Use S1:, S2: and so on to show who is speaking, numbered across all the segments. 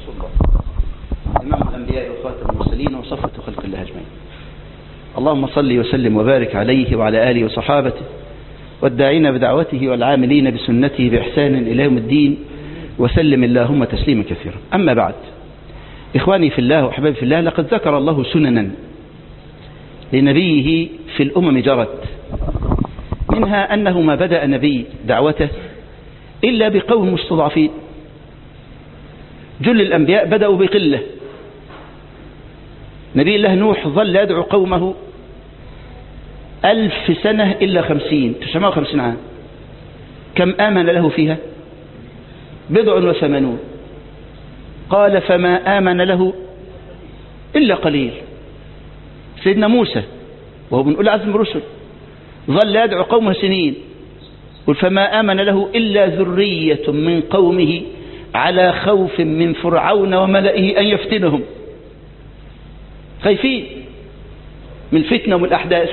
S1: رسول الله إمام الأنبياء وخاتم المرسلين وصفوة خلق الله أجمعين. اللهم صل وسلم وبارك عليه وعلى آله وصحابته والداعين بدعوته والعاملين بسنته بإحسان إلى يوم الدين وسلم اللهم تسليما كثيرا. أما بعد، إخواني في الله وأحبابي في الله، لقد ذكر الله سننا لنبيه في الأمم جرت، منها أنه ما بدأ نبي دعوته إلا بقوم مستضعفين. جل الأنبياء بدأوا بقلة. نبي الله نوح ظل يدعو قومه 1000 سنة إلا 950 عام. كم آمن له فيها؟ 80. قال فما آمن له إلا قليل. سيدنا موسى وهو من أولي عزم الرسل ظل يدعو قومه سنين، قل فما آمن له إلا ذرية من قومه على خوف من فرعون وملئه أن يفتنهم. خايفين من الفتنة والأحداث.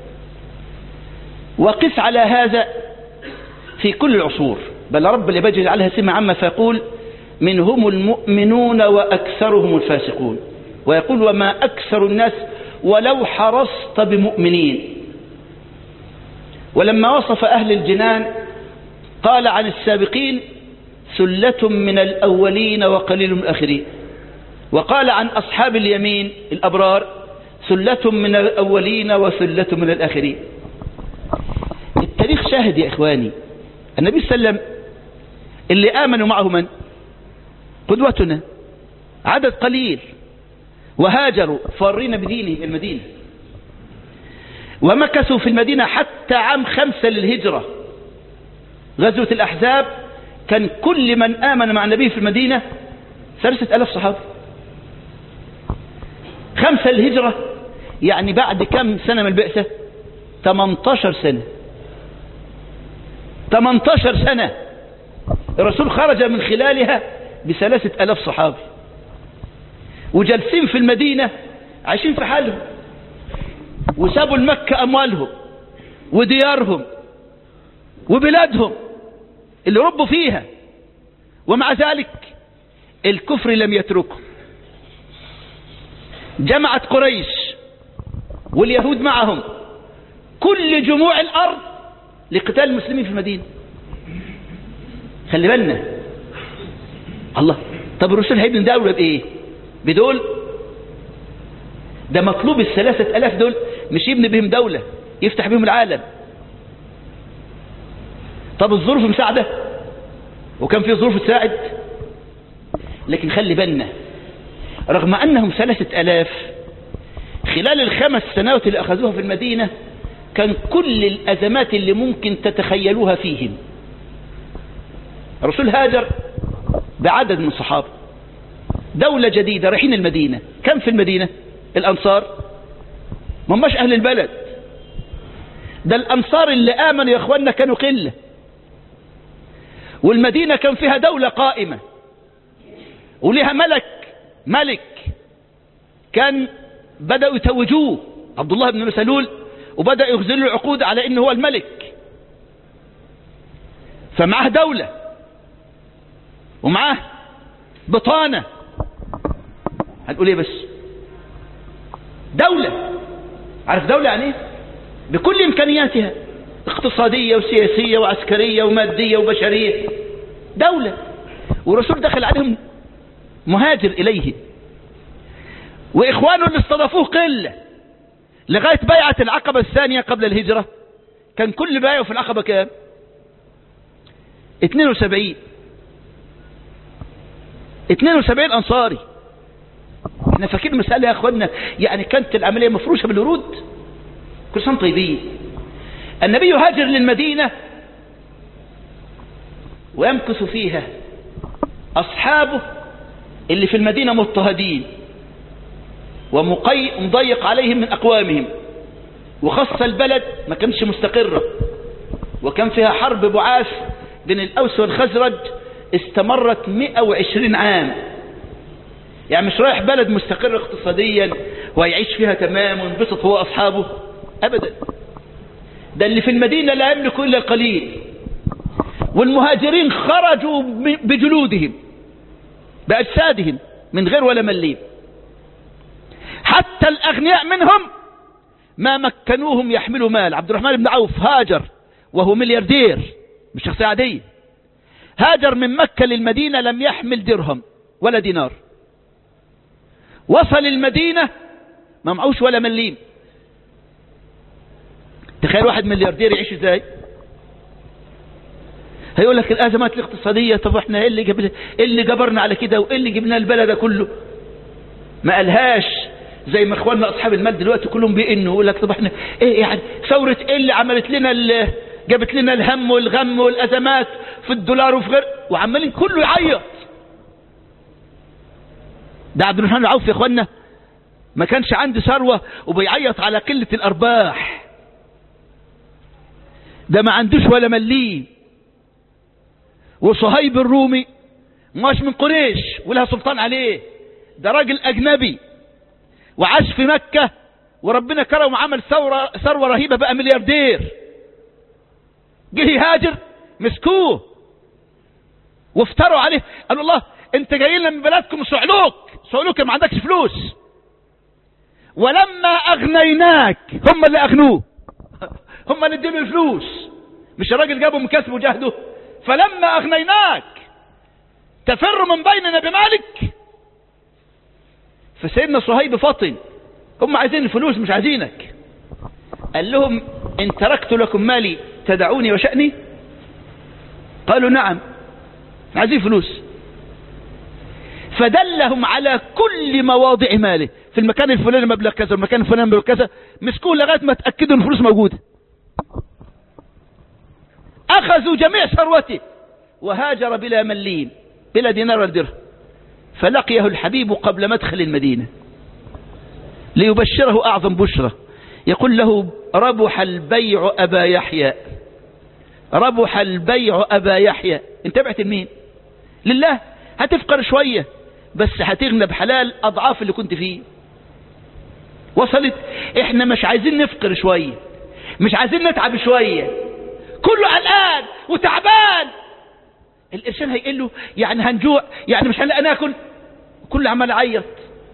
S1: وقس على هذا في كل العصور، بل رب العباد يجعلها سمة عامة فيقول منهم المؤمنون وأكثرهم الفاسقون، ويقول وما أكثر الناس ولو حرصت بمؤمنين. ولما وصف أهل الجنان قال عن السابقين ثلة من الأولين وقليل من الآخرين، وقال عن أصحاب اليمين الأبرار ثلة من الأولين وثلة من الآخرين. التاريخ شاهد يا إخواني. النبي صلى الله عليه وسلم اللي آمنوا معه من؟ قدوتنا، عدد قليل، وهاجروا فارين بدينهم المدينة، ومكثوا في المدينة حتى عام 5 للهجرة، غزوة الأحزاب. كان كل من آمن مع النبي في المدينة 3000 صحابي. 5 للهجرة يعني بعد كم سنة من البعثة؟ 18 سنة. 18 سنة الرسول خرج من خلالها ب3000 صحابي، وجالسين في المدينة عايشين في حالهم، وسابوا المكة أموالهم وديارهم وبلادهم اللي ربوا فيها، ومع ذلك الكفر لم يتركهم. جمعت قريش واليهود معهم كل جموع الأرض لقتال المسلمين في المدينة. خلي بالنا. الله، طب الرسول هيبني دولة بإيه؟ بدول؟ ده مطلوب 3000 دول مش يبني بهم دولة يفتح بهم العالم. طب الظروف مساعدة، وكان في ظروف تساعد، لكن خلي بالنا رغم أنهم 3000 خلال ال5 سنوات اللي أخذوها في المدينة كان كل الأزمات اللي ممكن تتخيلوها فيهم. الرسول هاجر بعدد من الصحابة، دولة جديدة رايحين المدينة. كم في المدينة؟ الأنصار، ما هماش أهل البلد. ده الأنصار اللي آمنوا يا أخوانا كانوا قلة، والمدينة كان فيها دولة قائمة وليها ملك كان بدأوا يتوجوه عبد الله بن مسلول، وبدأ يغزل له العقود على إنه هو الملك. فمعه دولة ومعه بطانة. هنقول ايه بس؟ دولة. عارف دولة يعني ايه؟ بكل إمكانياتها، اقتصادية وسياسية وعسكرية ومادية وبشرية. دولة. والرسول دخل عليهم مهاجر إليه، وإخوانه اللي استضافوه قلة لغاية بيعة العقبة الثانية قبل الهجرة. كان كل بايعه في العقبة كام؟ 72 أنصاري. احنا فاكرين المسألة يا أخوانا يعني كانت العملية مفروشة بالورود. كل سنة طيبين. النبي يهاجر للمدينة ويمكث فيها أصحابه اللي في المدينة مضطهدين ومضيق عليهم من أقوامهم، وخاصة البلد ما كانش مستقرة، وكان فيها حرب بعاث بين الأوس والخزرج استمرت 120 عام. يعني مش رايح بلد مستقرة اقتصاديا ويعيش فيها تمام وينبسط هو أصحابه أبدا. ده اللي في المدينة لا يملك إلا القليل. والمهاجرين خرجوا بجلودهم بأجسادهم من غير ولا مليم. حتى الأغنياء منهم ما مكنوهم يحملوا مال. عبد الرحمن بن عوف هاجر وهو ملياردير، مش شخصية عادية، هاجر من مكة للمدينة لم يحمل درهم ولا دينار. وصل المدينة ما معوش ولا مليم. تخيل واحد ملياردير يعيش ازاي؟ هيقول لك الأزمات الاقتصادية، طب احنا ايه اللي جبرنا على كده وايه اللي جبنا البلد كله؟ ما قالهاش زي ما اخواننا اصحاب المال دلوقتي كلهم بيئنوا يقول لك طب احنا ايه يعني ثورة ايه اللي عملت لنا جابت لنا الهم والغم والازمات في الدولار وفي غير، وعمالين كله يعيط. ده عبد الرحمن العوف يا اخوانا ما كانش عنده ثروة وبيعيط على قلة الارباح. ده ما عندوش ولا مليم. وصهيب الرومي مش من قريش ولها سلطان عليه، ده راجل اجنبي وعاش في مكة وربنا كرمه وعمل ثروة رهيبة، بقى ملياردير. جه يهاجر مسكوه وافتروا عليه، قالوا الله انت جاي لنا من بلدكم صعلوك ما عندكش فلوس، ولما اغنيناك هم اللي اغنوه، هم اللي اديله الفلوس، مش الراجل جابه من كسبه وجهده. فلما اغنيناك تفر من بيننا بمالك. فسيدنا صهيب فطن، هم عايزين الفلوس مش عايزينك. قال لهم ان تركت لكم مالي تدعوني وشأني؟ قالوا نعم عايزين فلوس. فدلهم على كل مواضع ماله، في المكان الفلاني مبلغ كذا والمكان الفلاني مبلغ كذا، مسكوه لغايه ما تاكدوا ان الفلوس موجوده. اخذوا جميع ثروته وهاجر بلا مليم بلا دينار ولا درهم. فلقيه الحبيب قبل مدخل المدينة ليبشره أعظم بشرة، يقول له ربح البيع أبا يحيى، ربح البيع أبا يحيى. انت بعت لمين؟ لله. هتفقر شوية بس هتغنى بحلال أضعاف اللي كنت فيه. وصلت؟ احنا مش عايزين نفقر شوية، مش عايزين نتعب شوية، كله قلقان وتعبان. القرشين هيقله يعني هنجوع، يعني مش هنلاقي ناكل، كل عمال عيط.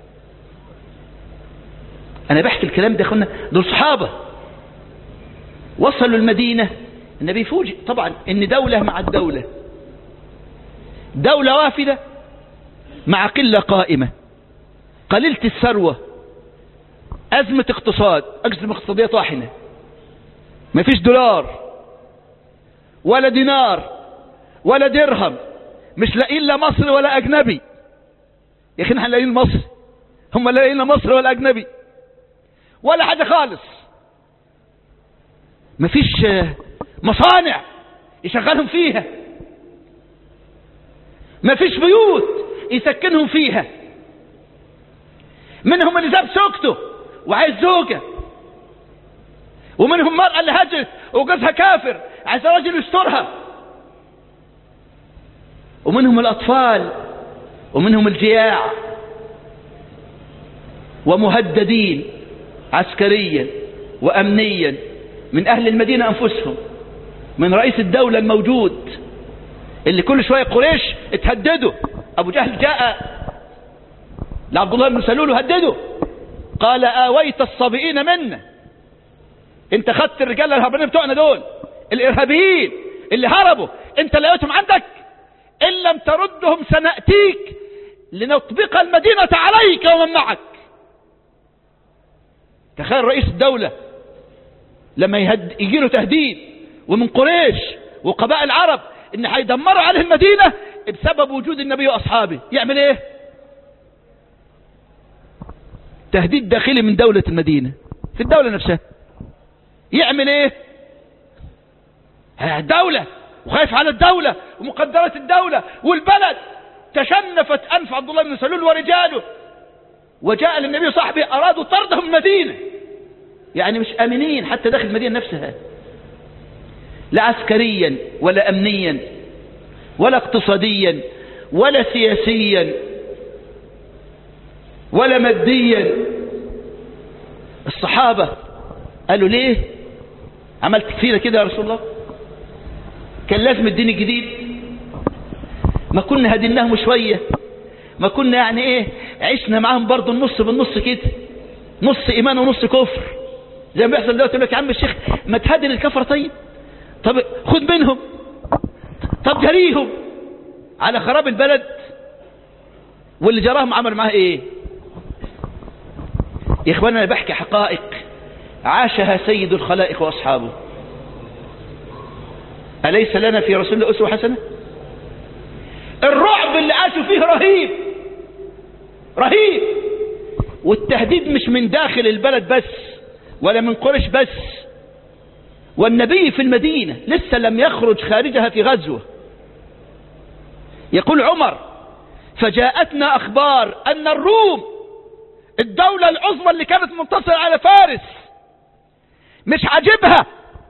S1: انا بحكي الكلام ده اخوانا، دول صحابه وصلوا المدينه. النبي فوجئ طبعا ان دوله مع الدوله، دوله وافده مع قله قائمه، قليله الثروه، ازمه اقتصاد، ازمه اقتصاديه طاحنه، مفيش دولار ولا دينار ولا درهم، مش لاقيين لا مصر ولا اجنبي. يا اخي احنا لاقيين مصر، هم لاقيين لا مصر ولا اجنبي ولا حاجه خالص. مفيش مصانع يشغلهم فيها، مفيش بيوت يسكنهم فيها. منهم اللي ساب زوجته وعايز زوجه، ومنهم مرأة اللي هجرت وجوزها كافر عايز راجل يسترها، ومنهم الأطفال، ومنهم الجياع، ومهددين عسكريا وأمنيا من أهل المدينة أنفسهم، من رئيس الدولة الموجود اللي كل شوية قريش اتهددوا. أبو جهل جاء لعبد الله بن سلول وهدده، قال آويت الصابئين منا، انت خدت الرجال الهربانين بتوعنا دول الإرهابيين اللي هربوا، انت لقيتهم عندك، إن لم تردهم سنأتيك لنطبق المدينة عليك ومن معك. تخيل رئيس الدولة لما يجي له تهديد ومن قريش وقبائل العرب ان هيدمروا عليه المدينة بسبب وجود النبي واصحابه، يعمل ايه؟ تهديد داخلي من دولة المدينة في الدولة نفسها، يعمل ايه؟ الدولة وخايف على الدولة ومقدرات الدولة والبلد. تشنفت أنف عبد الله بن سلول ورجاله، وجاء للنبي صاحبه أرادوا طردهم من المدينة، يعني مش آمنين حتى داخل المدينة نفسها، لا عسكريا ولا أمنيا ولا اقتصاديا ولا سياسيا ولا ماديا. الصحابة قالوا ليه عملت فينا كده يا رسول الله؟ كان لازم الدين الجديد، ما كنا هديناهم شوية ما كنا يعني ايه عشنا معاهم برضو النص بالنص كده، نص ايمان ونص كفر زي ما بيحصل دلوقتي. يقول لك يا عم الشيخ ما تهدن الكفر، طب خد منهم، طب جريهم على خراب البلد. واللي جراهم عمل معاه ايه يا اخوانا؟ انا بحكي حقائق عاشها سيد الخلائق واصحابه. اليس لنا في رسول الله اسوه حسنه؟ الرعب اللي عاشوا فيه رهيب رهيب، والتهديد مش من داخل البلد بس ولا من قريش بس، والنبي في المدينة لسه لم يخرج خارجها في غزوة. يقول عمر فجاءتنا أخبار أن الروم الدولة العظمى اللي كانت منتصرة على فارس مش عاجبها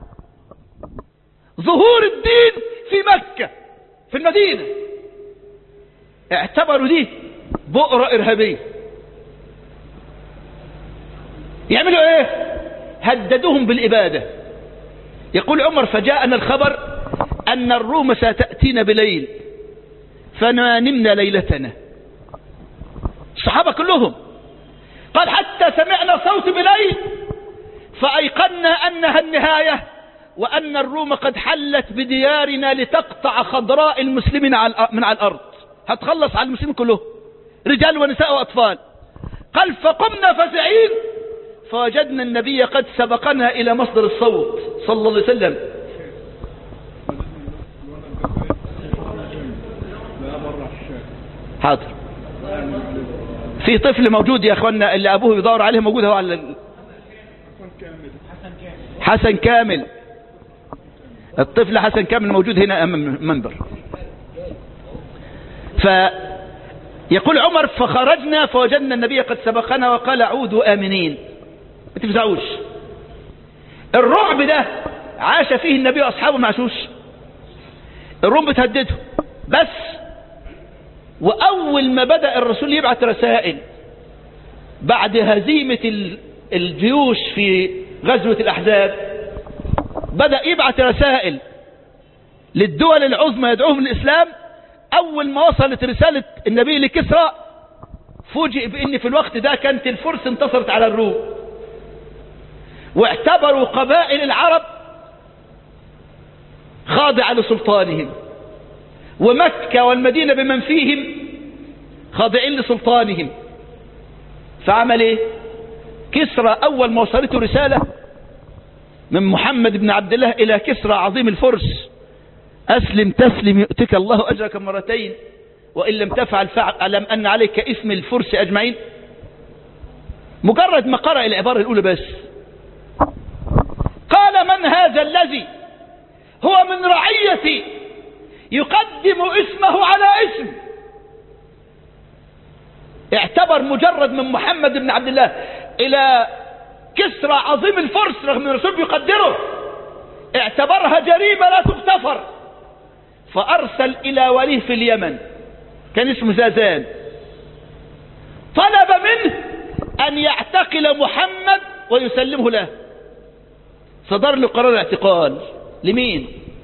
S1: ظهور الدين في مكة في المدينة، اعتبروا دي بؤرة إرهابية. يعملوا ايه؟ هددوهم بالإبادة. يقول عمر فجاءنا الخبر أن الروم ستأتينا بليل فما نمنا ليلتنا. الصحابة كلهم قال حتى سمعنا صوت بليل فأيقنا أنها النهاية وأن الروم قد حلت بديارنا لتقطع خضراء المسلمين من على الأرض، هتخلص على المسلمين كلهم رجال ونساء وأطفال. قال فقمنا فزعين فوجدنا النبي قد سبقنا إلى مصدر الصوت صلى الله عليه وسلم. حاضر. في طفل موجود يا أخوانا اللي أبوه يدور عليه، موجود هو على حسن كامل. الطفل حسن كامل موجود هنا أمام المنبر. فيقول عمر فخرجنا فوجدنا النبي قد سبقنا وقال عودوا آمنين، ما تفزعوش. الرعب ده عاش فيه النبي وأصحابه، ما عاشوش. الروم بتهدده بس. وأول ما بدأ الرسول يبعث رسائل بعد هزيمة الجيوش في غزوة الأحزاب، بدأ يبعث رسائل للدول العظمى يدعوهم للإسلام. أول ما وصلت رسالة النبي لكسرى فوجئ بأن في الوقت ده كانت الفرس انتصرت على الروم، واعتبروا قبائل العرب خاضعة لسلطانهم، ومكة والمدينة بمن فيهم خاضعين لسلطانهم. فعمل ايه كسرى؟ أول ما وصلته رسالة من محمد بن عبد الله إلى كسرى عظيم الفرس: أسلم تسلم يؤتك الله أجرك مرتين وإن لم تفعل فاعلم أن عليك اسم الفرس أجمعين. مجرد ما قرأ العبارة الأولى بس قال من هذا الذي هو من رعيتي يقدم اسمه على اسم؟ اعتبر مجرد من محمد بن عبد الله إلى كسرى عظيم الفرس رغم ان الرسول يقدره، اعتبرها جريمة لا تغتفر. فأرسل إلى وليه في اليمن كان اسمه زازان، طلب منه أن يعتقل محمد ويسلمه له. صدر له قرار اعتقال. لمين؟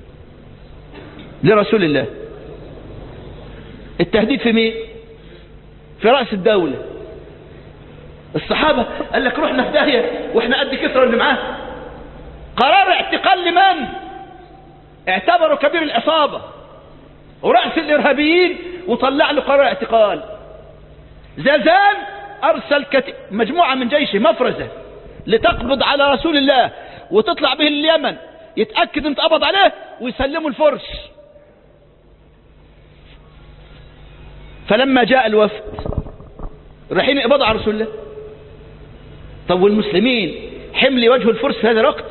S1: لرسول الله. التهديد في مين؟ في رأس الدولة. الصحابة قال لك روحنا في داهية واحنا قد كسرى اللي معاه. قرار اعتقال لمن؟ اعتبروا كبير العصابة ورأس الإرهابيين وطلع له قرار اعتقال. زازان أرسل مجموعة من جيشه مفرزة لتقبض على رسول الله وتطلع به اليمن، يتأكد ان تقبض عليه ويسلموا الفرس. فلما جاء الوفد رايحين يقبضوا على رسول الله. طب والمسلمين حمل وجه الفرس في هذا الوقت؟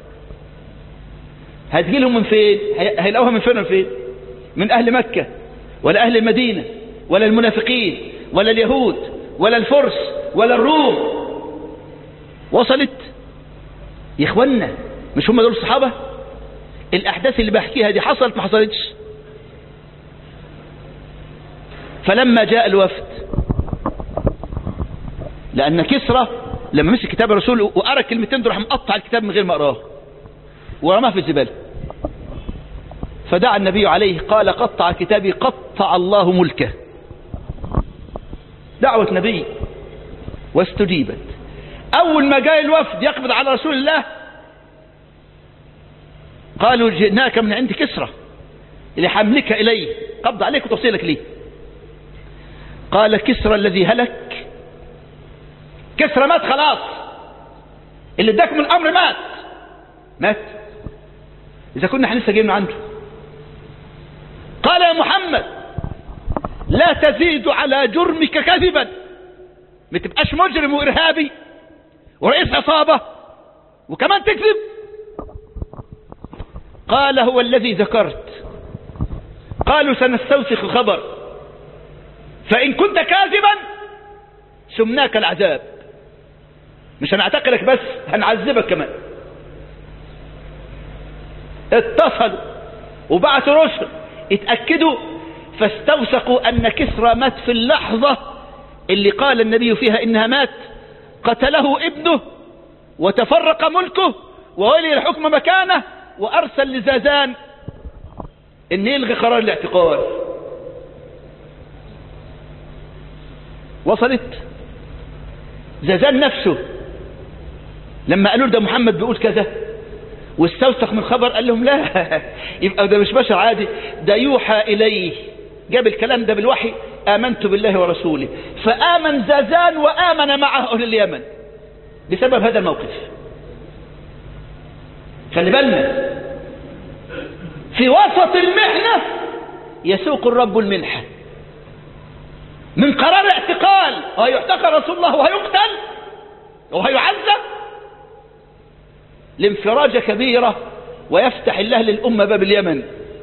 S1: هتجي لهم من فين؟ هيلاقوها من فين وفين؟ من أهل مكة ولا أهل المدينة ولا المنافقين ولا اليهود ولا الفرس ولا الروم. وصلت يا إخوانا، مش هم دول الصحابة؟ الأحداث اللي بحكيها دي حصلت ما حصلتش؟ فلما جاء الوفد، لأن كسرى لما مسك كتاب الرسول وقرأ كلمتين دول راح مقطع الكتاب من غير ما اقراه ورماه في الزبالة. فدعا النبي عليه قال قطع كتابي قطع الله ملكه. دعوة نبي واستجيبت. أول ما جاء الوفد يقبض على رسول الله قالوا جئناك من عند كسرى لحملك إليه، قبض عليك وتوصيلك ليه. قال كسرى الذي هلك، كسرى مات خلاص، اللي اداكم الأمر مات. إذا كنا احنا لسه جايين عنده. قال يا محمد لا تزيد على جرمك كذبا، ما تبقاش مجرم وإرهابي ورئيس عصابة وكمان تكذب. قال هو الذي ذكرت. قالوا سنستوثق الخبر، فإن كنت كاذبا سمناك العذاب، مش هنعتقلك بس هنعذبك كمان. اتصلوا وبعثوا رسل اتأكدوا، فاستوثقوا أن كسرى مات في اللحظة اللي قال النبي فيها إنها مات. قتله ابنه وتفرق ملكه وولي الحكم مكانه، وأرسل لزازان إن يلغي قرار الاعتقال. وصلت زازان نفسه لما قالوا ده محمد بيقول كذا واستوثق من خبر، قال لهم لا، يبقى ده مش بشر عادي، ده يوحى إليه. جاب الكلام ده بالوحي، آمنت بالله ورسوله. فآمن زازان وآمن معه أهل اليمن بسبب هذا الموقف. خلي بالنا، في وسط المحنة يسوق الرب المنحة. من قرار اعتقال وهيعتقل رسول الله وهيقتل وهيعذب لانفراجة كبيرة، ويفتح الله للأمة باب اليمن.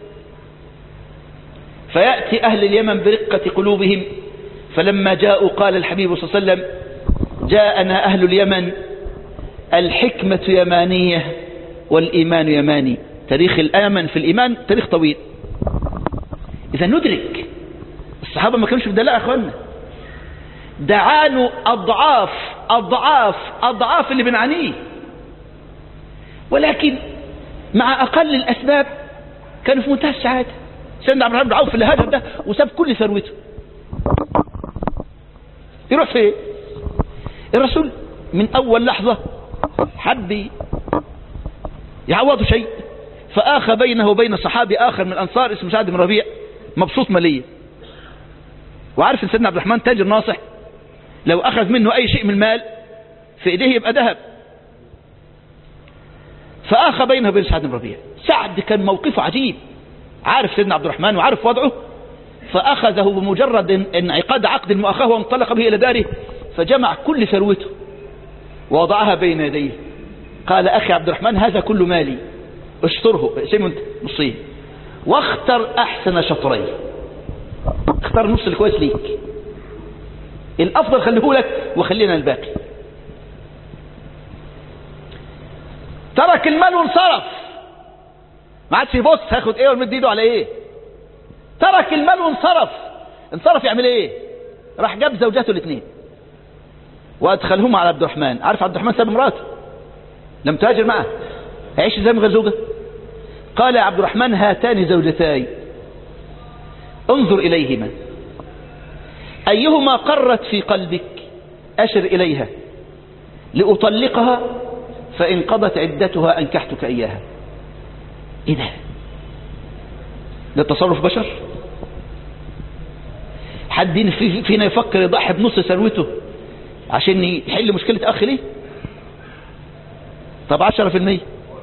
S1: فيأتي أهل اليمن برقة قلوبهم، فلما جاءوا قال الحبيب صلى الله عليه وسلم جاءنا أهل اليمن، الحكمة يمانية والإيمان يماني. تاريخ الآمن في الإيمان تاريخ طويل. إذا ندرك الصحابة ما كانوش بدلاء يا أخوانا، دعانوا أضعاف أضعاف أضعاف اللي بنعانيه، ولكن مع أقل الأسباب كانوا في منتهى السعادة. سيدنا عبد الرحمن بن عوف اللي هاجر ده وساب كل ثروته يروح فين؟ الرسول من أول لحظة حب يعوضه شيء، فآخى بينه وبين صحابي آخر من الأنصار اسمه سعد بن ربيع مبسوط ماليا، وعارف ان سيدنا عبد الرحمن تاجر ناصح، لو أخذ منه أي شيء من المال في إيديه يبقى ذهب. فآخى بينه وبين سعد بن ربيع. سعد كان موقفه عجيب، عارف سيدنا عبد الرحمن وعارف وضعه، فأخذه بمجرد انعقاد عقد المؤاخاة وانطلق به إلى داره، فجمع كل ثروته ووضعها بين يديه. قال أخي عبد الرحمن هذا كل مالي، اشطره اقسمه انت نصين، واختر أحسن شطرين، اختار نص الكويس ليك، الأفضل خليه لك وخلينا الباقي. ترك المال وانصرف، ما عادش يبص هاخد ايه ومد ايده على ايه. ترك المال وانصرف. انصرف يعمل ايه؟ راح جاب زوجاته الاثنين وادخلهما على عبد الرحمن. عارف عبد الرحمن ساب مراته لم تهاجر معه، هيعيش ازاي من غير زوجه؟ قال يا عبد الرحمن هاتان زوجتاي انظر اليهما، ايهما قرت في قلبك اشر اليها لاطلقها، فان قضت عدتها انكحتك اياها. ايه ده تصرف بشر؟ حد فينا يفكر يضحي بنص ثروته عشان يحل مشكلة اخ ليه؟ طب 10%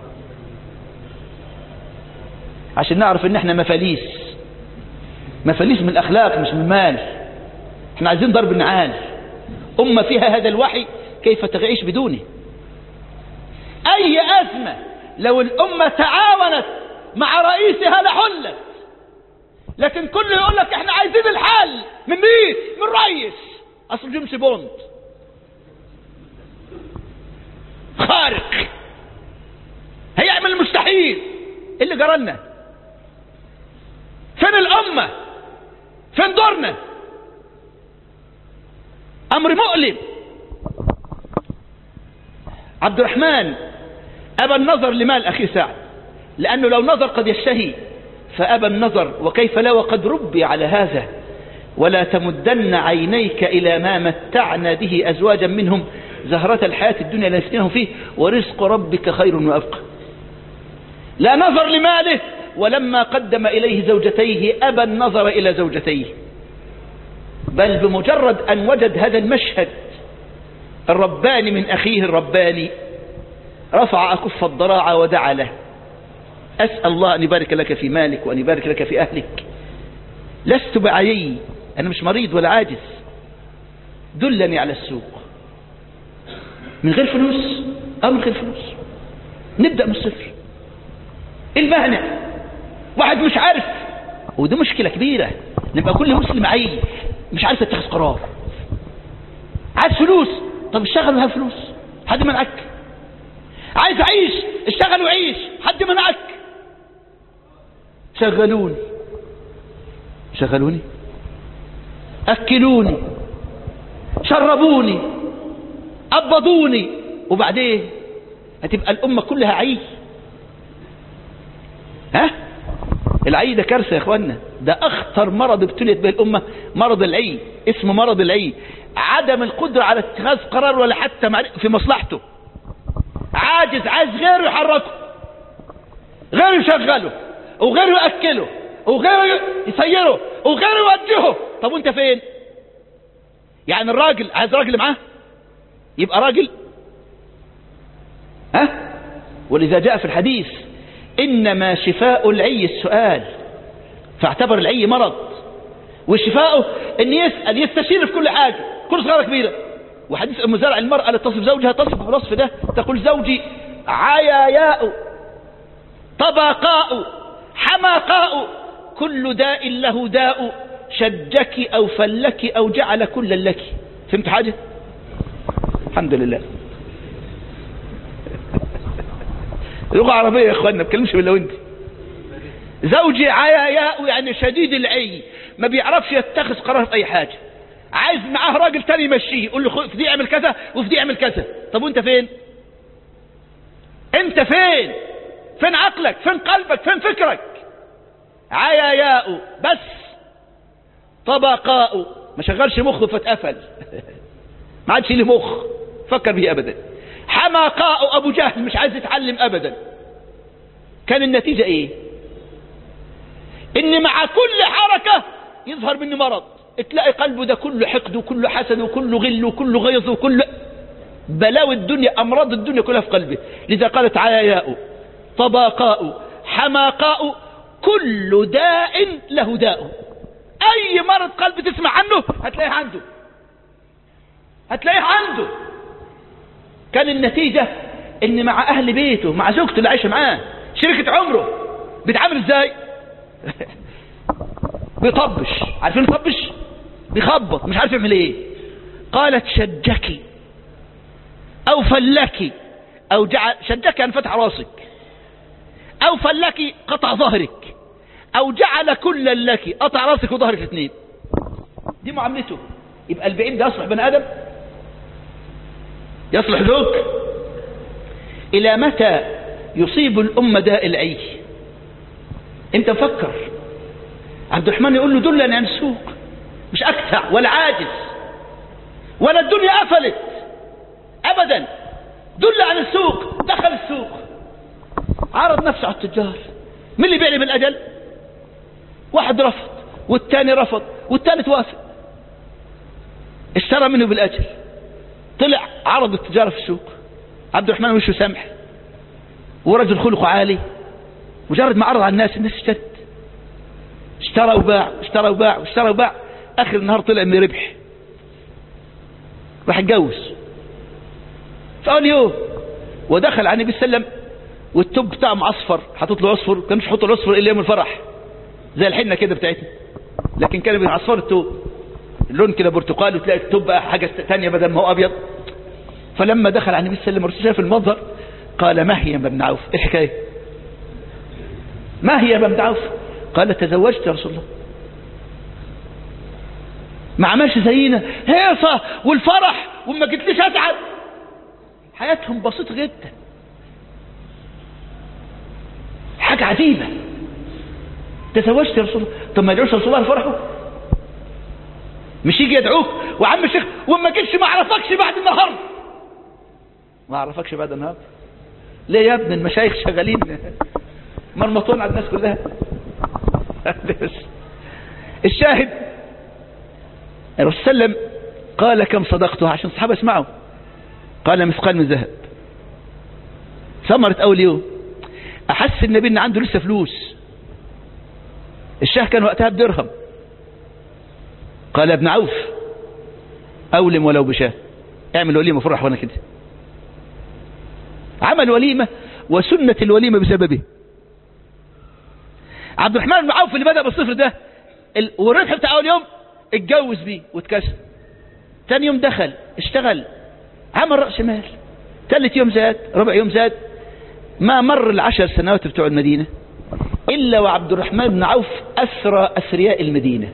S1: عشان نعرف ان احنا مفاليس من الاخلاق مش من المال. احنا عايزين ضرب النعال. امة فيها هذا الوحي كيف تعيش بدونه؟ اي ازمة لو الامة تعاونت مع رئيسها لحلت، لكن كله يقول لك احنا عايزين الحل من مين؟ من رئيس. اصل جيمس بوند خارق هيعمل المستحيل. اللي جرالنا فين الامة؟ فين دورنا؟ امر مؤلم. عبد الرحمن ابى النظر لمال اخي سعد، لانه لو نظر قد يشتهي، فابى النظر، وكيف لا وقد ربي على هذا ولا تمدن عينيك إلى ما متعنا به أزواجا منهم زهرة الحياة الدنيا لنفتنهم فيه ورزق ربك خير وأبقى. لا نظر لماله، ولما قدم إليه زوجتيه أبى النظر إلى زوجتيه، بل بمجرد أن وجد هذا المشهد الرباني من أخيه الرباني رفع أكف الضراعة ودعا له: أسأل الله أن يبارك لك في مالك وأن يبارك لك في أهلك، لست بعيي، أنا مش مريض ولا عاجز، دلني على السوق. من غير فلوس أو من غير فلوس نبدأ من الصفر. المهنة واحد مش عارف، ودي مشكلة كبيرة، نبقى كل مسلم عايز مش عارف يتخذ قرار، عايز فلوس، طب اشتغل وهات فلوس، حد منعك؟ عايز اعيش، اشتغل وعيش، حد منعك؟ شغلوني، اكلوني، شربوني، قبضوني، وبعدين هتبقى الامه كلها عي. ها؟ العي ده كارثه يا اخوانا، ده اخطر مرض ابتليت به الامه، مرض العي، اسمه مرض العي، عدم القدره على اتخاذ قرار ولا حتى في مصلحته، عاجز، عايز غيره يحركه، غيره يشغله، وغيره ياكله، وغيره يسيره، وغيره يوجهه. طب وانت فين؟ يعني الراجل عايز راجل معاه يبقى راجل؟ ها؟ ولذا جاء في الحديث: إنما شفاء العي السؤال، فاعتبر العي مرض، وشفاؤه أن يسأل، يستشير في كل حاجة، كل صغيرة كبيرة. وحديث أم زرع: المرأة لتصف زوجها تصف بالوصف ده، تقول: زوجي عياياء، طبقاء، حماقاء، كل داء له داء، شجك أو فلك أو جعل كل لك. فهمت حاجة؟ الحمد لله. لغة عربية يا اخوانا، ما بكلمش بالله. وانت زوجي عياياء يعني شديد العي، ما بيعرفش يتخذ قرار في اي حاجة، عايز معاه راجل تاني يمشيه، يقول له في دي اعمل كذا وفي دي اعمل كذا. طب وانت فين؟ انت فين؟ فين عقلك؟ فين قلبك؟ فين فكرك؟ عياياء بس، طبقاء، ما شغلش مخه فاتقفل ما عادش له مخ فكر به ابدا. حماقاء، ابو جهل مش عايز يتعلم ابدا. كان النتيجة ايه؟ ان مع كل حركة يظهر منه مرض، تلاقي قلبه ده كله حقد وكله حسد وكله غل وكله غيظ وكله بلاوي الدنيا، امراض الدنيا كلها في قلبه. لذا قالت: عياياء، طبقاء، حماقاء، كل داء له داء. اي مرض قلب تسمع عنه هتلاقيه عنده. كان النتيجة ان مع اهل بيته، مع زوجته اللي عايشه معاه، شركة عمره، بيتعامل ازاي؟ بيطبش، عارفين يطبش؟ بيخبط، مش عارف يعمل ايه. قالت: شجك او فلك او جعل، شجك يعني فتح راسك، او فلك قطع ظهرك، او جعل كل لك، قطع راسك وظهرك الاثنين. دي معاملته. يبقى البعيد ده يصلح بني ادم؟ يصلح زوج؟ الى متى يصيب الامه داء العي؟ انت مفكر عبد الرحمن يقول له: دلني عن السوق، مش اكتع ولا عاجز ولا الدنيا قفلت ابدا، دل عن السوق. دخل السوق، عرض نفسه على التجار. مين اللي بيع لي بالاجل؟ واحد رفض، والثاني رفض، والثالث وافق، اشترى منه بالاجل. طلع عرض التجارة في السوق، عبد الرحمن وشه سمح، ورجل خلقه عالي، مجرد ما عرض على الناس اشترت، اشترى وباع، اشترى وباع، اشترى وباع. اخر النهار طلع من ربح، راح اتجوز. فقال يوم ودخل على النبي صلى الله عليه وسلم، والتوب بتاعه معصفر، حاطط له عصفر، كانش يحط له عصفر الا يوم الفرح زي الحنه كده بتاعتنا، لكن كان بيعصفر التوب اللون كده برتقالي، وتلاقي التوب بقى حاجه ثانيه بدل ما هو ابيض. فلما دخل على النبي صلى الله عليه وسلم الرسول شاف المنظر، قال: ما هي يا ابن عوف؟ ايه الحكايه؟ ما هي يا ابن عوف؟ قال: تزوجت يا رسول الله. ما عملش زينا هيصه والفرح وما جيتليش اتعب. حياتهم بسيطه جدا، حاجه عجيبه. تزوجت يا رسول الله. طب ما يدعوش رسول الله فرحه؟ مش يجي يدعوك وعم الشيخ وما جيتش ما اعرفكش بعد النهار. ما اعرفكش بعد النهار ليه يا ابن؟ المشايخ شغالين مرمطون على الناس كلها. الشاهد الرسول صلى الله عليه وسلم قال كم صدقتها عشان الصحابة يسمعوا. قال مثقال من ذهب. ثمرة اول يوم احس النبي ان عنده لسه فلوس. الشاه كان وقتها بدرهم. قال ابن عوف اولم ولو بشاه، اعمل وليمة فرح وانا كده. عمل وليمة وسنة الوليمة بسببه. عبد الرحمن بن عوف اللي بدأ بالصفر ده والربح بتاع اول يوم اتجوز بيه واتكسر. ثاني يوم دخل اشتغل عمل رأس مال. ثالث يوم زاد، ربع يوم زاد. ما مر ال10 سنوات بتوع المدينة إلا وعبد الرحمن بن عوف أثرى أثرياء المدينة.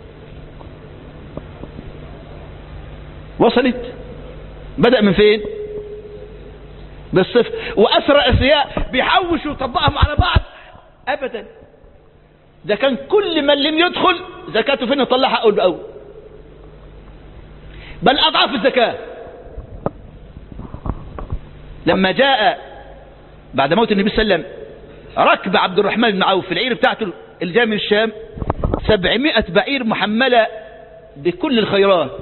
S1: وصلت بدأ من فين؟ بالصفر. وأثرى أثرياء بيحوشوا وطبقهم على بعض أبدا. ده كان كل من لم يدخل زكاته فين يطلعها أول بأول، بل أضعاف الزكاة. لما جاء بعد موت النبي صلى الله عليه وسلم ركب عبد الرحمن بن عوف في العير بتاعته اللي جاي من الشام 700 بعير محملة بكل الخيرات،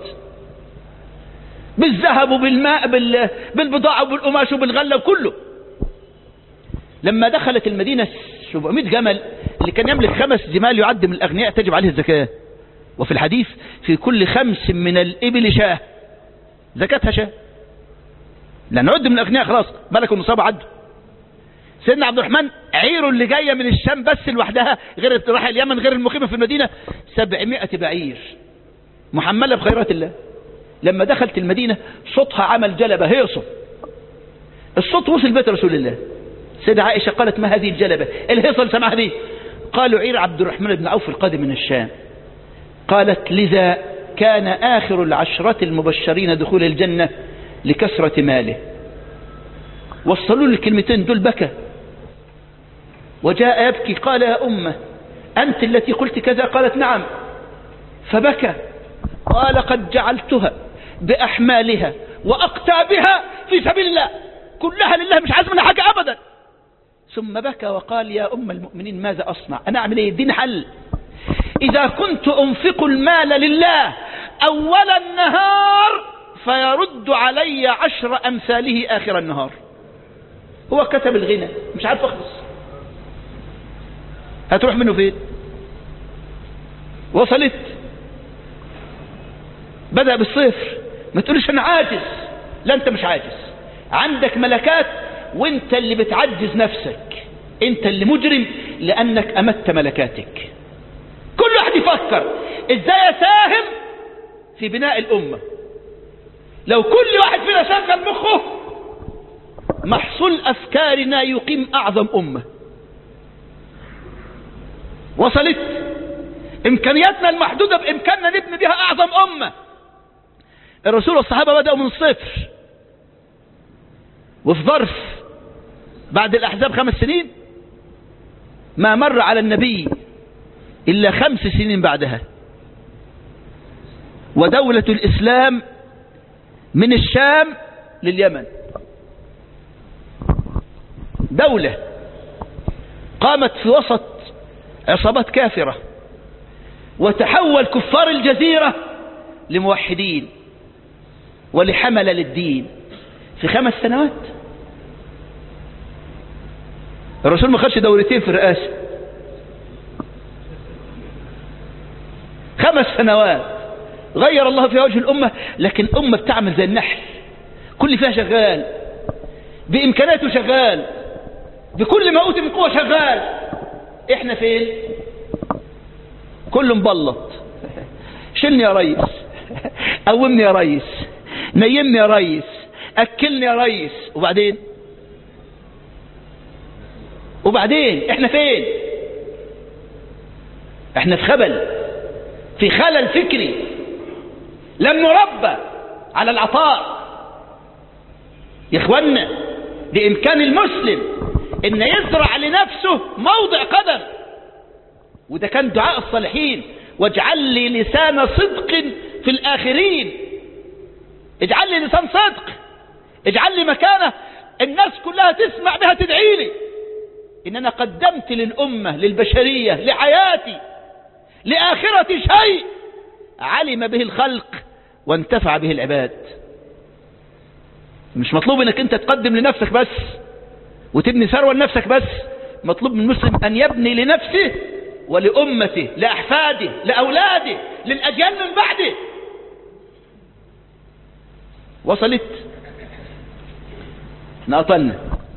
S1: بالذهب وبالماء بالبضاعة وبالقماش وبالغلة وكله. لما دخلت المدينة 700 جمل، اللي كان يملك 5 جمال يعد من الأغنياء تجب عليه الزكاة. وفي الحديث في كل 5 من الإبل شاه، زكاتها شاه، لأن عد من الأغنياء خلاص ملكوا النصاب عدوا. سيدنا عبد الرحمن عيره اللي جاية من الشام بس لوحدها غير راح اليمن غير المقيمة في المدينة 700 بعير محملة بخيرات الله. لما دخلت المدينة صوتها عمل جلبة هيصة. الصوت وصل بيت رسول الله. سيدة عائشة قالت ما هذه الجلبة الهيصة اللي سمعها دي؟ قالوا عير عبد الرحمن بن عوف القادم من الشام. قالت لذا كان آخر 10 المبشرين دخول الجنة لكثرة ماله. وصلوا له الكلمتين دول بكى وجاء يبكي. قال يا أمة أنت التي قلت كذا؟ قالت نعم. فبكى. قال قد جعلتها بأحمالها وأقتابها في سبيل الله، كلها لله مش عايز منها حاجة أبدا. ثم بكى وقال يا أم المؤمنين ماذا أصنع؟ أنا أعمل إيه؟ اديني حل. إذا كنت أنفق المال لله أول النهار فيرد علي 10 أمثاله آخر النهار. هو كتب الغنى مش عارف أخلص، هتروح منه فين؟ وصلت. بدأ بالصفر. ما تقولش أنا عاجز، لا أنت مش عاجز، عندك ملكات وأنت اللي بتعجز نفسك، أنت اللي مجرم لأنك أمت ملكاتك. كل واحد يفكر إزاي يساهم في بناء الأمة. لو كل واحد فينا شغل مخه محصول أفكارنا يقيم أعظم أمة. وصلت. إمكانياتنا المحدودة بإمكاننا نبني بها أعظم أمة. الرسول والصحابة بدأوا من الصفر، وفي ظرف بعد الأحزاب 5 سنين ما مر على النبي إلا 5 سنين بعدها ودولة الإسلام من الشام لليمن. دولة قامت في وسط عصابات كافرة، وتحول كفار الجزيرة لموحدين ولحملة للدين في 5 سنوات. الرسول ما خدش دورتين في الرئاسة، 5 سنوات غير الله فيها وجه الأمة. لكن أمة بتعمل زي النحل، كل فيها شغال، بإمكاناته شغال، بكل ما أوتي من قوة شغال. إحنا فين؟ كله مبلط. شلني يا ريس، قومني يا ريس، نيمني يا ريس، أكلني يا ريس. وبعدين إحنا فين؟ إحنا في خبل، في خلل فكري. لم نربى على العطاء يا إخوانا. بإمكان المسلم إن يزرع لنفسه موضع قدم، وده كان دعاء الصالحين: واجعل لي لسان صدق في الآخرين، اجعل لي لسان صدق، اجعل لي مكانة الناس كلها تسمع بها تدعي لي إن أنا قدمت للأمة للبشرية لحياتي لآخرة شيء علم به الخلق وانتفع به العباد. مش مطلوب انك انت تقدم لنفسك بس وتبني ثروة لنفسك بس، مطلوب من المسلم ان يبني لنفسه ولأمته لأحفاده لأولاده للأجيال من بعده. وصلت؟ احنا قطلنا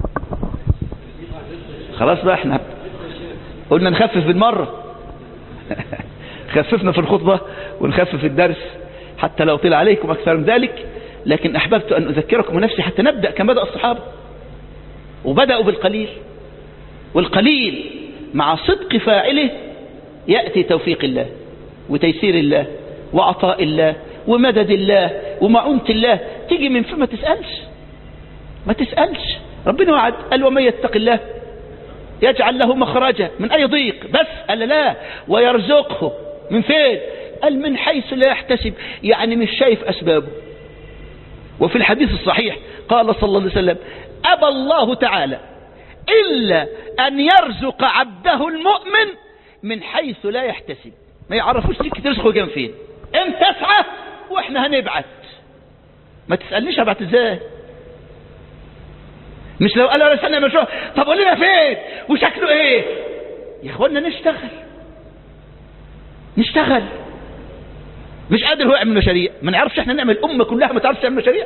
S1: خلاص بقى، احنا قلنا نخفف بالمرة خففنا في الخطبة ونخفف الدرس حتى لو طلع عليكم أكثر من ذلك، لكن أحببت أن أذكركم ونفسي حتى نبدأ كما بدأ الصحابة، وبدأوا بالقليل، والقليل مع صدق فاعله يأتي توفيق الله وتيسير الله وعطاء الله ومدد الله ومعونة الله. تيجي من فين؟ ما تسألش. ربنا وعد قال ومن يتق الله يجعل له مخرجا من أي ضيق، بس قال لا ويرزقه من فين؟ قال من حيث لا يحتسب، يعني مش شايف أسبابه. وفي الحديث الصحيح قال صلى الله عليه وسلم أبى الله تعالى إلا أن يرزق عبده المؤمن من حيث لا يحتسب. ما يعرفوش ليك ترزقه جنب فين، انت اسعى واحنا هنبعت. ما تسألنيش ابعت ازاي، مش لو قالوا رسالنا مشروع طب قول لنا فين وشكله ايه. يا اخوانا نشتغل. مش قادر هو يعمل مشاريع، ما نعرفش احنا نعمل، الامه كلها ما تعرفش تعمل مشاريع.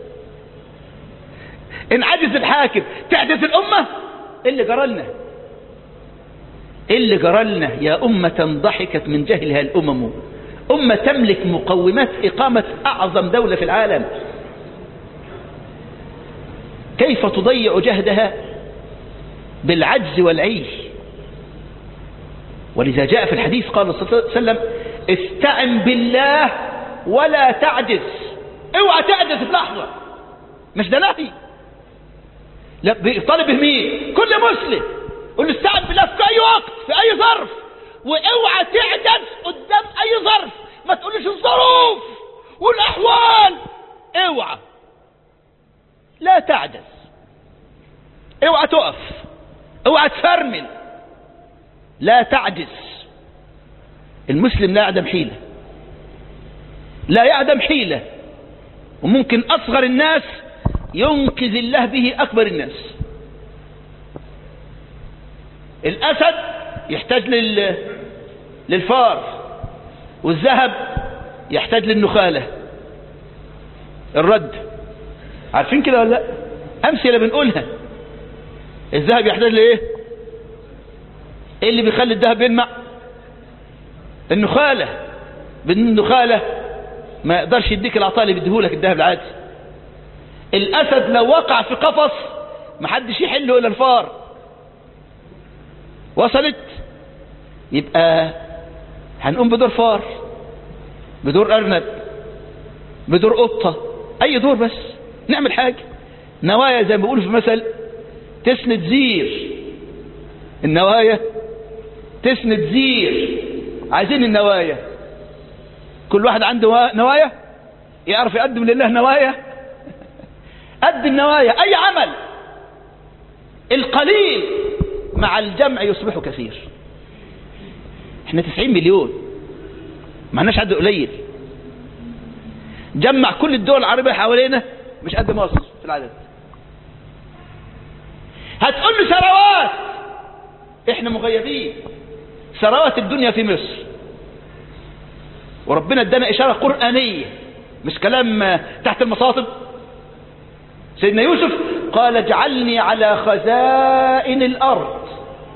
S1: ان عجز الحاكم تعجز الامه. ايه اللي جرالنا يا امه ضحكت من جهلها الامم، امه تملك مقومات اقامه اعظم دوله في العالم، كيف تضيع جهدها بالعجز والعيش؟ ولذا جاء في الحديث قال صلى الله عليه وسلم استعن بالله ولا تعجز. اوعى تعجز في لحظة، مش ده نهي، لا طالب مين؟ كل مسلم قل استعن بالله في اي وقت في اي ظرف، واوعى تعجز قدام اي ظرف. ما تقولش الظروف والاحوال، اوعى لا تعجز، اوعى تقف، اوعى تفرمل، لا تعجز. المسلم لا يعدم حيلة، وممكن أصغر الناس ينقذ الله به أكبر الناس. الأسد يحتاج للفار، والذهب يحتاج للنخالة. الرد عارفين كده ولا لا؟ أمثلة بنقولها. الذهب يحتاج لإيه؟ إيه اللي بيخلي الذهب يلمع؟ النخالة. بالنخالة ما يقدرش يديك العطاء اللي بيديهولك الذهب العادي. الأسد لو وقع في قفص محدش يحله إلا الفار. وصلت؟ يبقى هنقوم بدور فار، بدور أرنب، بدور قطة، أي دور بس نعمل حاجة. نوايا زي ما بيقولوا في مثل تسند زير، النوايا تسند زير. عايزين النوايا، كل واحد عنده نوايا يعرف يقدم لله نوايا. قد النوايا أي عمل. القليل مع الجمع يصبح كثير. احنا 90 مليون، ما عندناش عدد قليل. جمع كل الدول العربية حوالينا مش قد مصر في العدد. هتقول له ثروات، احنا مغيبين. ثروات الدنيا في مصر، وربنا ادانا اشارة قرآنية مش كلام تحت المصاطب. سيدنا يوسف قال اجعلني على خزائن الارض.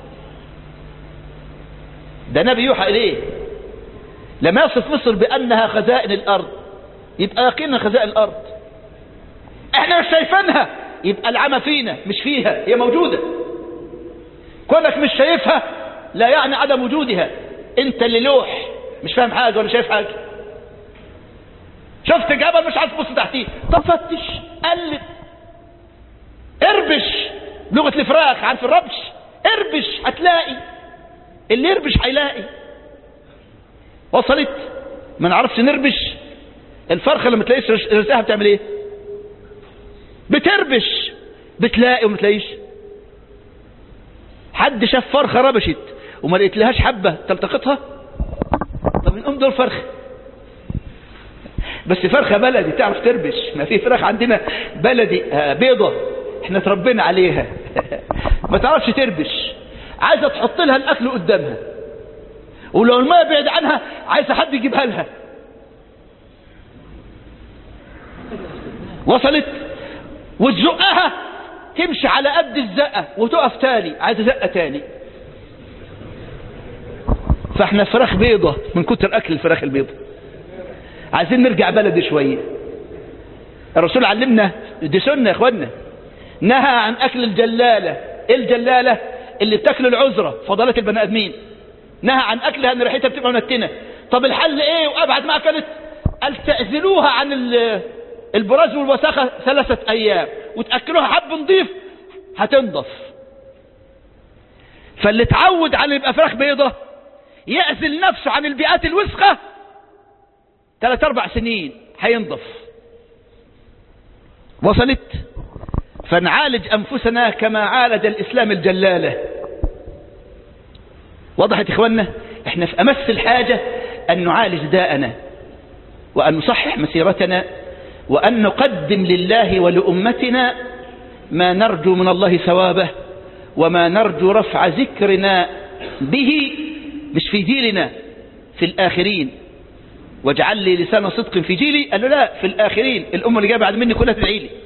S1: ده نبي يوحى اليه، لما يصف مصر بانها خزائن الارض يبقى يقينا خزائن الارض. احنا مش شايفينها، يبقى العمى فينا مش فيها، هي موجودة. كونك مش شايفها لا يعني عدم وجودها. انت اللي لوح مش فاهم حاجة ولا شايف حاجة. شفت جبل مش عايز تبص تحتيه، طب فتش، قلب، اربش. لغة الفراخ عارف الربش؟ اربش هتلاقي، اللي يربش هيلاقي. وصلت؟ ما نعرفش نربش الفرخة لما تلاقيش رزقها بتعمل ايه؟ بتربش. بتلاقي وما تلاقيش. حد شاف فرخة ربشت وما لقيت لهاش حبة تلتقطها؟ طب من دول فرخة، بس فرخة بلدي تعرف تربش. ما في فراخ عندنا بلدي بيضة احنا تربينا عليها ما تعرفش تربش، عايزة تحط لها الأكل قدامها، ولو الماء بعيد عنها عايزة حد يجيبها لها. وصلت؟ وتزقها تمشي على قد الزقة وتقف تاني، عايزة زقة تاني. فاحنا فراخ بيضة من كتر أكل الفراخ البيضة. عايزين نرجع بلدي شوية. الرسول علمنا، دي سنة يا اخوانا، نهى عن أكل الجلالة. الجلالة اللي بتاكل العذرة، فضلات البني آدمين، نهى عن أكلها ان ريحتها بتبقى منتنة. طب الحل ايه وأبعد ما أكلت؟ قال تعزلوها عن البراز والوساخة 3 أيام وتأكلوها حب نضيف هتنضف. فاللي اتعود على يبقى فراخ بيضة يعزل نفسه عن البيئات الوسخة 3-4 سنين هينضف. وصلت؟ فنعالج أنفسنا كما عالج الإسلام الجلالة. وضحت إخواننا؟ احنا في أمس الحاجة أن نعالج داءنا وأن نصحح مسيرتنا وأن نقدم لله ولأمتنا ما نرجو من الله ثوابه وما نرجو رفع ذكرنا به، مش في جيلنا، في الآخرين. واجعل لي لسان صدق في جيلي. قال له لا، في الآخرين، الأمة اللي جايه بعد مني كلها تدعي لي.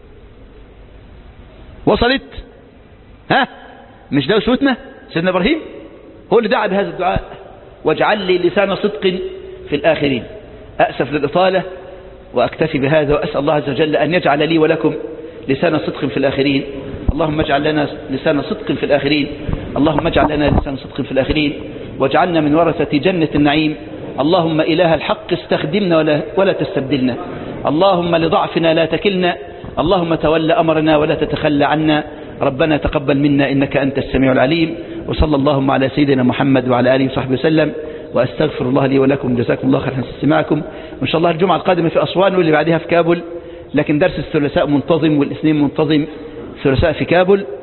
S1: وصلت؟ ها؟ مش ده أسوتنا؟ سيدنا إبراهيم هو اللي دعا بهذا الدعاء، واجعل لي لسان صدق في الآخرين. أأسف للإطالة وأكتفي بهذا، وأسأل الله عز وجل أن يجعل لي ولكم لسان صدق في الآخرين. اللهم اجعل لنا لسان صدق في الآخرين. اللهم اجعل لنا لسان صدق في الآخرين، واجعلنا من ورثة جنة النعيم. اللهم إله الحق استخدمنا ولا تستبدلنا. اللهم لضعفنا لا تكلنا. اللهم تولى أمرنا ولا تتخلى عنا. ربنا تقبل منا إنك أنت السميع العليم. وصلى اللهم على سيدنا محمد وعلى آله وصحبه وسلم، وأستغفر الله لي ولكم. جزاكم الله خير حسن استماعكم. وإن شاء الله الجمعة القادمة في أسوان واللي بعدها في كابل، لكن درس الثلاثاء منتظم والاثنين منتظم. الثلاثاء في كابل